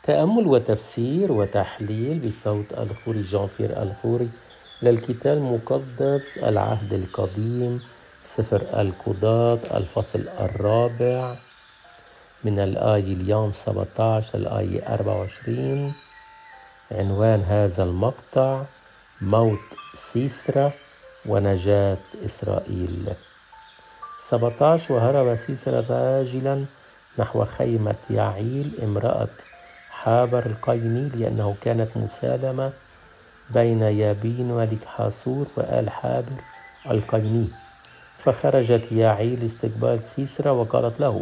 تأمل وتفسير وتحليل بصوت الخوري جان بيير الخوري للكتاب المقدس العهد القديم سفر القضاة الفصل 4 من الآية اليوم 17 الآية 24. عنوان هذا المقطع: موت سيسرا ونجاة إسرائيل. 17. وهرب سيسرا راجلا نحو خيمة يعيل امرأة حابر القيني، لأنه كانت مسالمة بين يابين ملك حاسور وآل حابر القيني. فخرجت يعيل لاستقبال سيسرا وقالت له: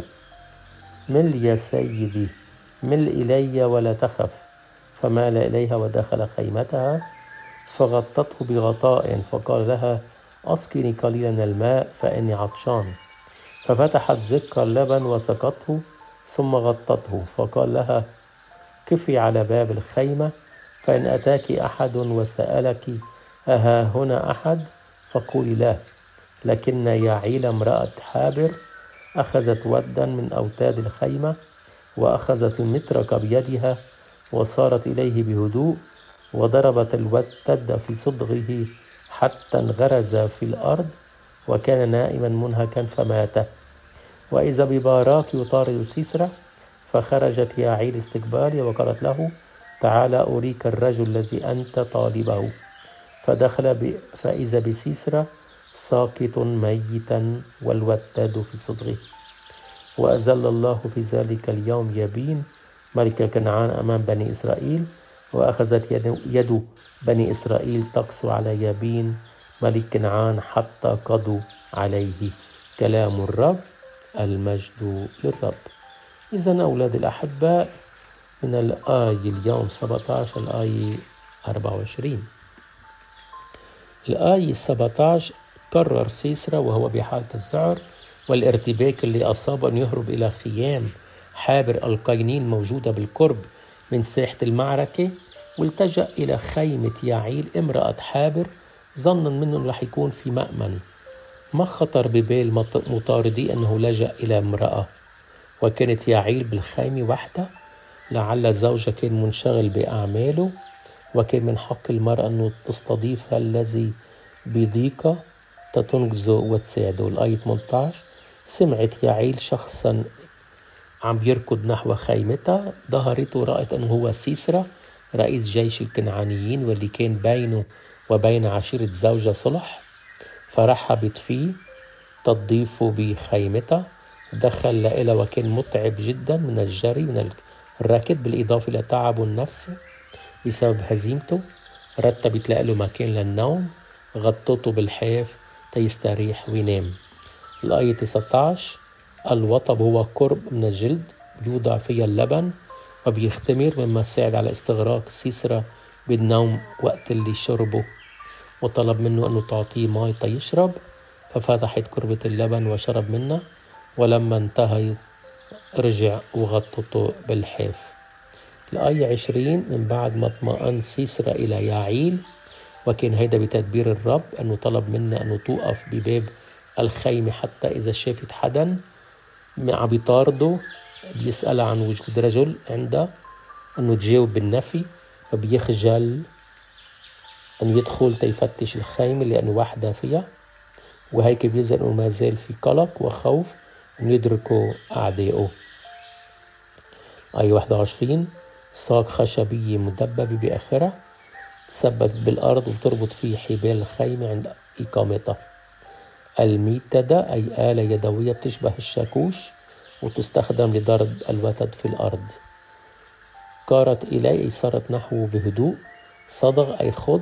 مل يا سيدي، مل إلي ولا تخف. فمال إليها ودخل خيمتها فغطته بغطاء، فقال لها: أسقني قليلا من الماء فإني عطشان. ففتحت زق اللبن وسقته ثم غطته، فقال لها: كفي على باب الخيمة، فإن أتاك أحد وسألك أها هنا أحد فقولي له. لكن يعيل امرأة حابر أخذت ودا من أوتاد الخيمة، وأخذت المطرقة بيدها وصارت إليه بهدوء، وضربت الوتد في صدغه حتى انغرز في الأرض، وكان نائما منهكا فمات. وإذا بباراك يطارد سيسرا، فخرجت يعيل استقباله وقالت له: تعال أريك الرجل الذي أنت طالبه. فدخل فإذا بسيسرا ساقط ميتا والوتاد في صدغه. وأذل الله في ذلك اليوم يابين ملك كنعان أمام بني إسرائيل، وأخذت يد بني إسرائيل تقسو على يابين ملك كنعان حتى قضوا عليه. كلام الرب، المجد للرب. إذن أولاد الأحباء، من الآية اليوم 17 الآية 24. الآية 17: قرر سيسرا وهو بحالة الذعر والارتباك اللي أصاب أن يهرب إلى خيام حابر القيني الموجودة بالقرب من ساحة المعركة، والتجأ إلى خيمة يعيل امرأة حابر ظنا منه أنه رح يكون في مأمن. ما خطر ببال مطاردي أنه لجأ إلى امرأة، وكانت يعيل بالخيمة وحدها، لعل زوجها كان منشغل بأعماله، وكان من حق المرأة أنه تستضيفها الذي بضيقة تنقذه وتساعده. الآية 18: سمعت يعيل شخصا عم يركض نحو خيمتها، ظهرته ورأت أنه هو سيسرا رئيس جيش الكنعانيين، واللي كان بينه وبين عشيرة زوجها صلح، فرحبت فيه تضيفه بخيمتها. دخل لإلها وكان متعب جدا من الجري من الركض، بالإضافة إلى تعبه النفسي بسبب هزيمته. رتبت له مكان للنوم، غطته بالحاف تيستريح وينام. الآية 19: الوطب هو قرب من الجلد بيوضع فيها اللبن وبيختمر، مما ساعد على استغراق سيسرا بالنوم وقت اللي شربه، وطلب منه أنه تعطيه ماء تيشرب. ففتحت كربة اللبن وشرب منها، ولما انتهى رجع وغطته بالحاف. الآية 20: من بعد ما اطمأن سيسرا إلى يعيل، وكان هيدا بتدبير الرب، أنه طلب منها أنه توقف بباب الخيمة حتى إذا شافت حدا عم بيطارده بيسأل عن وجود رجل عنده أنه تجاوب بالنفي، فبيخجل أن يدخل تيفتش الخيمة لأنه وحده فيها، وهيك بيظهر أنه ما زال في قلق وخوف أن يدركوا أعدائه. آية 21: ساق خشبية مدببة بآخرها تثبتت بالأرض وتربط فيه حبال الخيمة عند إقامتها. الميتدة أي آلة يدوية بتشبه الشاكوش وتستخدم لضرب الوتد في الأرض. قارت إليه أي صارت نحوه بهدوء. صدغ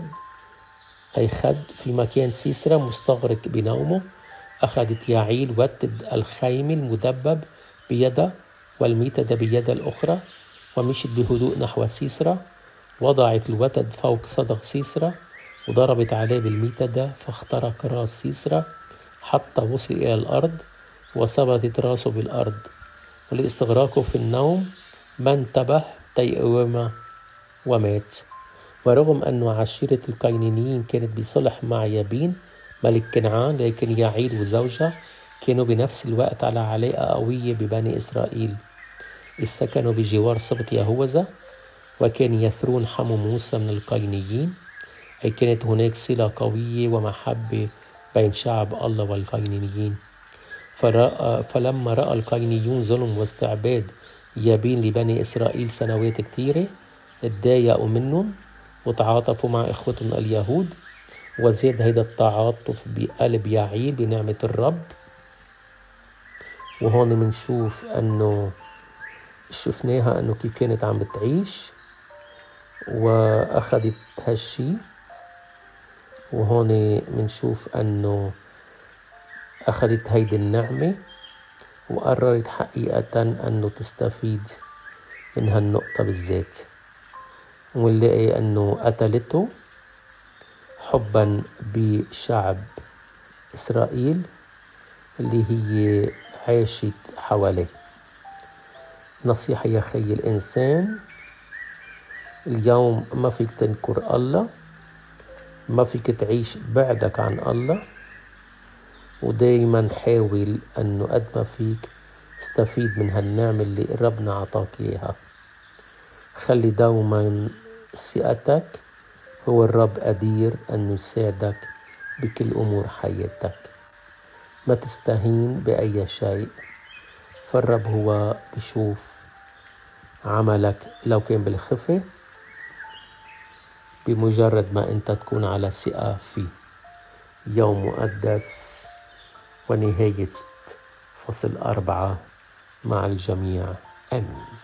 أي خد في مكان سيسرا مستغرق بنومه. أخذت يعيل وتد الخيمة المدبب بيدها والميتدة بيدها الأخرى، ومشت بهدوء نحو سيسرا، وضعت الوتد فوق صدغ سيسرا وضربت عليه بالميتدة، فاخترق راس سيسرا حتى وصل إلى الأرض، وثبتت راسه بالأرض. ولاستغراقه في النوم ما انتبه تيقوم ومات. ورغم أن عشيرة القينيين كانت بصلح مع يابين ملك كنعان، لكن يعيل وزوجها كانوا بنفس الوقت على علاقة قوية ببني إسرائيل، إذ سكنوا بجوار سبط يهوذا وكان يثرون حمو موسى من القاينيين، أي كانت هناك صلة قوية ومحبة بين شعب الله والقاينيين. فلما رأى القاينيون ظلم واستعباد يابين لبني إسرائيل سنوات كتيرة، اتضايقوا منهم وتعاطفوا مع إخوتهم اليهود، وزاد هيدا التعاطف بقلب يعيل بنعمة الرب. وهون منشوف أنه شفناها أنه كيف كانت عم بتعيش وأخذت هالشي. وهون منشوف أنه أخذت هيدي النعمة وقررت حقيقة أنه تستفيد من هالنقطة بالذات، ونلاقي أنه قتلته حبا بشعب إسرائيل اللي هي عاشت حواليه. نصيحة يا خي الإنسان، اليوم ما فيك تنكر الله، ما فيك تعيش بعدك عن الله، ودايما حاول أنه قد ما فيك استفيد من هالنعمة اللي ربنا عطاك إياها. خلي دوما ثقتك هو الرب قدير أنه يساعدك بكل أمور حياتك. ما تستهين بأي شيء، فالرب هو بيشوف عملك لو كان بالخفة، بمجرد ما أنت تكون على ثقة فيه. يوم مقدس ونهاية فصل 4 مع الجميع. آمين.